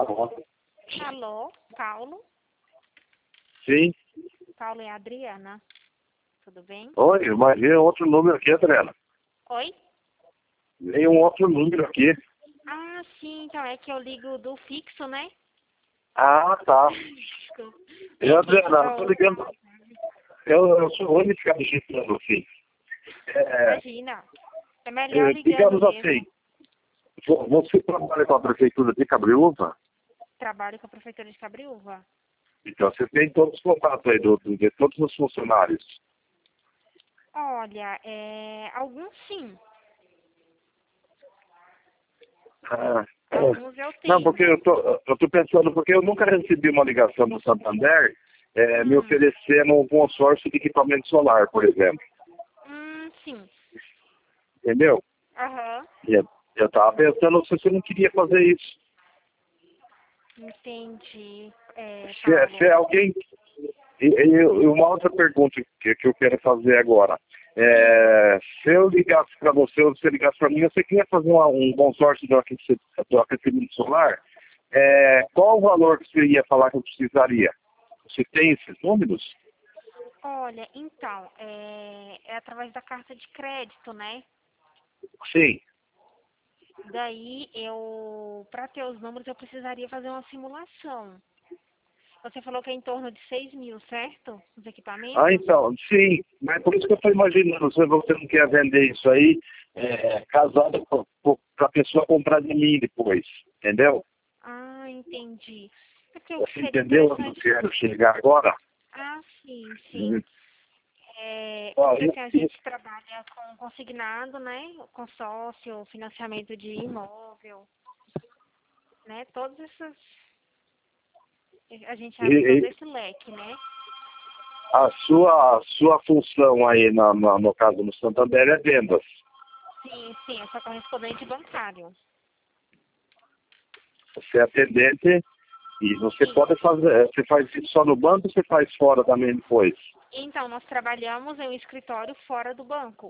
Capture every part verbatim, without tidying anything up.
Alô? Alô, Paulo? Sim. Paulo e Adriana. Tudo bem? Oi, mas veio outro número aqui, Adriana. Oi? Veio um outro número aqui. Ah, sim, então é que eu ligo do fixo, né? Ah, tá. Desculpa. Eu, É que Adriana, eu tô eu... ligando. Eu, eu sou ruim de ficar digitando assim. É, Imagina. É melhor é, ligando digamos mesmo. assim, vo- você trabalha com a prefeitura de Cabriúva, Trabalho com a Prefeitura de Cabriúva. então você tem todos os contatos aí do, do- de todos os funcionários. Olha, é... alguns sim. Ah, é. Alguns eu Não, porque tenho. eu tô, eu tô pensando, porque eu nunca recebi uma ligação do Santander é, me Hum, oferecendo um consórcio de equipamento solar, por exemplo. hum sim. Entendeu? Aham, E eu, eu tava pensando se você não queria fazer isso. entendi. É, Se, é- se Paulo. é alguém. E, e eu- e uma outra pergunta que, que eu quero fazer agora. Sim. É, se eu ligasse para você ou se você ligasse para mim, você queria fazer uma- um consórcio do aquecimento, do aquecimento solar, é, qual o valor que você ia falar que eu precisaria? Você tem esses números? Olha, então, é, é através da carta de crédito, né? Sim. Daí eu, para ter os números, eu precisaria fazer uma simulação. Você falou que é em torno de seis mil, certo? Os Ah, equipamentos? então, sim. Mas por isso que eu estou imaginando, se você não quer vender isso aí, é, casado para a pessoa comprar de mim depois. Entendeu? Ah, entendi. É porque o que Você seria entendeu onde eu interessante. quero chegar agora? Ah, sim, sim. Hum. É, Ó, porque eu, assim, a eu, gente trabalha com consignado, né? Consórcio, financiamento de imóvel, né? Todas essas. A gente abre todo e- esse leque, né? a sua, a sua função aí, na, na- no caso no Santander, é vendas. Sim, sim, eu sou correspondente bancário. Você é atendente e você Sim. pode fazer, você faz isso só no banco ou você faz fora também depois? Então, nós trabalhamos em um escritório fora do banco.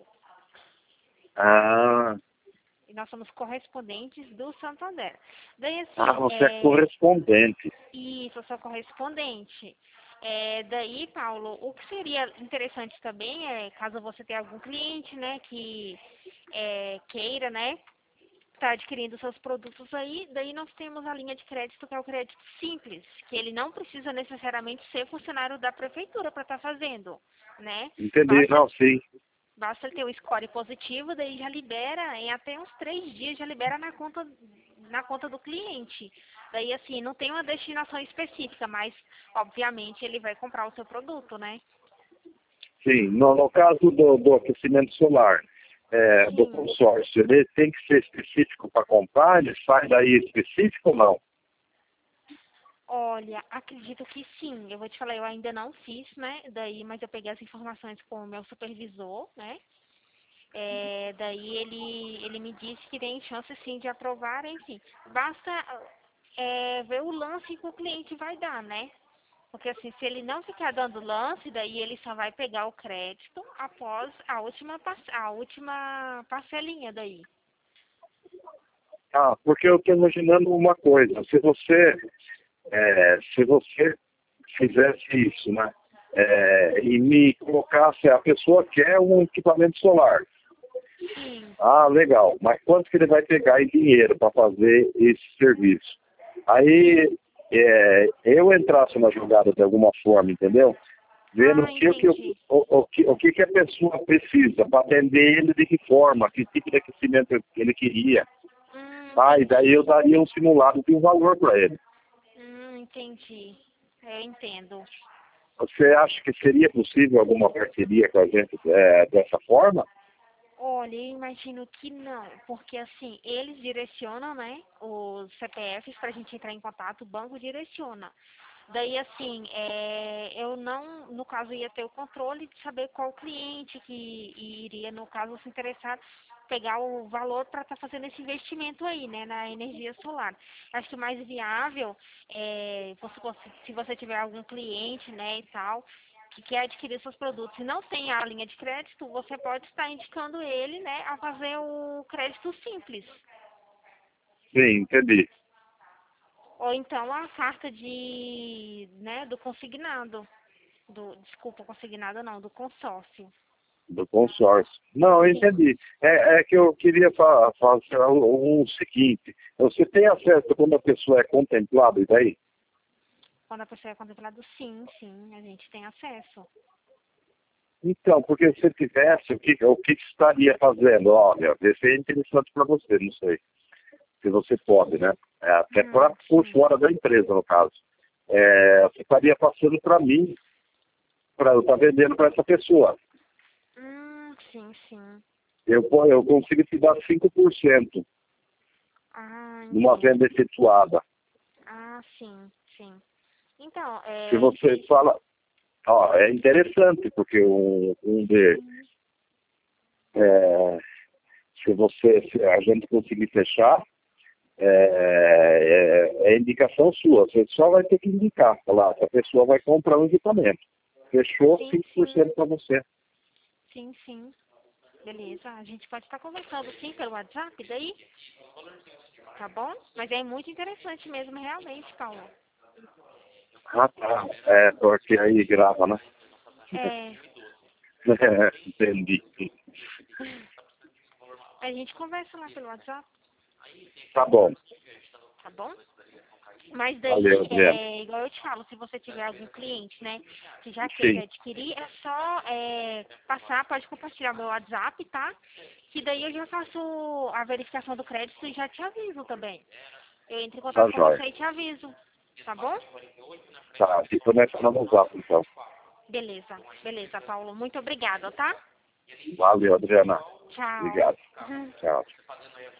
Ah, E nós somos correspondentes do Santander. Daí, ah, assim, você é é, correspondente. isso, eu sou correspondente. É, daí, Paulo, o que seria interessante também é, caso você tenha algum cliente, né, que é, queira, né, está adquirindo seus produtos aí, daí nós temos a linha de crédito, que é o crédito simples, que ele não precisa necessariamente ser funcionário da prefeitura para estar fazendo, né? Entendi, Basta não, sim. Basta ter o score positivo, daí já libera, em até uns três dias já libera na conta, na conta do cliente. Daí, assim, não tem uma destinação específica, mas, obviamente, ele vai comprar o seu produto, né? Sim, no, no caso do, do aquecimento solar, é, do Sim. consórcio, ele tem que ser específico para comprar, ele sai daí específico ou não? Olha, acredito que sim. Eu vou te falar, eu ainda não fiz, né? Daí, mas eu peguei as informações com o meu supervisor, né? É, daí ele, ele me disse que tem chance sim de aprovar, enfim. Basta é, ver o lance que o cliente vai dar, né? Porque assim, se ele não ficar dando lance, daí ele só vai pegar o crédito após a última, par- a última parcelinha daí. Ah, porque eu estou imaginando uma coisa, se você, é, se você fizesse isso, né, é, e me colocasse, a pessoa quer um equipamento solar, Sim. ah, legal, mas quanto que ele vai pegar em dinheiro para fazer esse serviço? Aí, é, eu entrasse na jogada de alguma forma, entendeu? Vendo o Ah, que, o, que, o, entendi. o, que, o que que a pessoa precisa para atender ele de que forma, que tipo de aquecimento ele queria. Hum, Ah, e daí eu entendi. daria um simulado de um valor para ele. Hum, entendi. Eu entendo. Você acha que seria possível alguma parceria com a gente é, dessa forma? Olha, eu imagino que não, porque assim, eles direcionam, né, os C P Fs para a gente entrar em contato, o banco direciona. Daí, assim, é, eu não, no caso, ia ter o controle de saber qual cliente que iria, no caso, se interessar, pegar o valor para estar fazendo esse investimento aí, né, na energia solar. Acho que o mais viável é, você- se você tiver algum cliente, né, e tal, que quer adquirir seus produtos e não tem a linha de crédito, você pode estar indicando ele, né, a fazer o crédito simples. Sim, entendi. ou então a carta de, né, do consignado. Do, desculpa, consignado não, do consórcio. Do consórcio. Não, eu Sim. entendi. É, é que eu queria fa fazer o, o seguinte. Você tem acesso quando a pessoa é contemplada, e daí? Quando a pessoa é contemplada, sim, sim, a gente tem acesso. Então, porque se tivesse, o que, o que estaria fazendo? Olha, esse é interessante para você, não sei. Se você pode, né? É, até Hum, por, por sim. fora da empresa, no caso. É, você estaria passando para mim, para eu estar vendendo para essa pessoa. Hum, sim, sim. Eu, eu consigo te dar cinco por cento Ah, numa entendi. venda efetuada. Ah, sim, sim. Então, Se é... você fala, ó, é interessante, porque um, um de, Sim, é, se você, se a gente conseguir fechar, é, é, é indicação sua. Você só vai ter que indicar, falar, se a pessoa vai comprar um equipamento. Fechou sim, cinco por sim, cento para você. sim, sim. Beleza, a gente pode estar conversando sim pelo WhatsApp daí, tá bom? Mas é muito interessante mesmo, realmente, Paulo. Ah, tá. É, porque aí grava, né? É, Entendi. a gente conversa lá pelo WhatsApp, Tá bom. tá bom? Mas Valeu, daí, Adriano. é, igual eu te falo, se você tiver algum cliente, né, que já queira Sim, adquirir, é só é, passar, pode compartilhar meu WhatsApp, tá? Que daí eu já faço a verificação do crédito e já te aviso também. Eu entro em tá contato com jóia. você e te aviso, tá bom? Tá, se conecta no WhatsApp, então. Beleza, beleza, Paulo. Muito obrigada, tá? Valeu, Adriana. Tchau. Obrigado. Tchau.